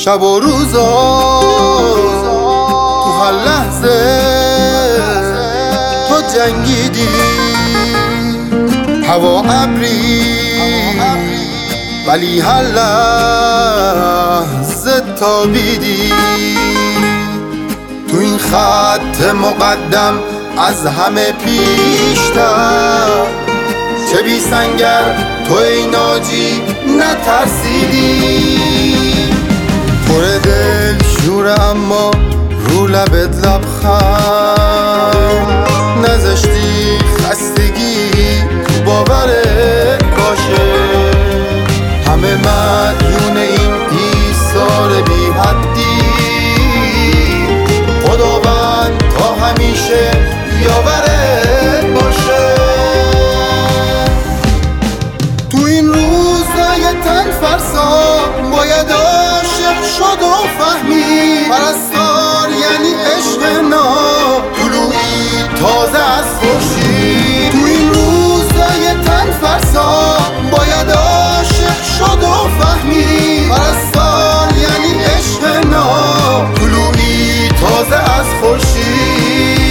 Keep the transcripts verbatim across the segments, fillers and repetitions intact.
شب و روزا تو هر لحظه تو جنگیدی، هوا ابری ولی هر لحظه تابیدی. تو این خط مقدم از همه پیشتر، چه بی سنگر تو ای ناجی نترسیدی. پر دل شوره اما رو لبت لبخند نذاشتی خستگی تو باورت باشه. همه مدیون این ایثار بی حدی، خداوند تا همیشه یاورت باشه. تو این روزای تن فرسا باید عاشق شد و فهمی، پرستار یعنی عشق ناب، طلوعی تازه از خورشید. تو این روزای تن فرسا باید عاشق شد و فهمی، پرستار یعنی عشق ناب، طلوعی تازه از خورشید.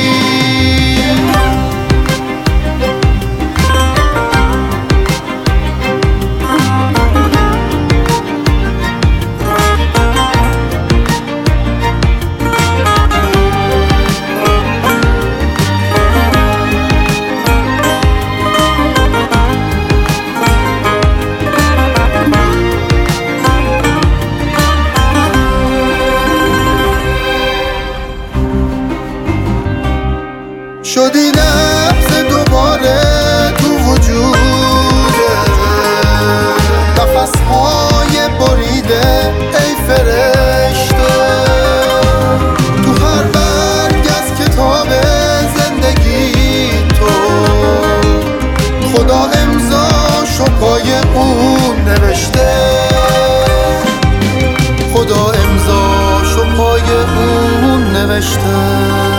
شدی نبض دوباره تو وجوده، نفسهای بریده ای فرشته. تو هر برگ از کتاب زندگی تو خدا امضاشو پای اون نوشته، خدا امضاشو پای اون نوشته.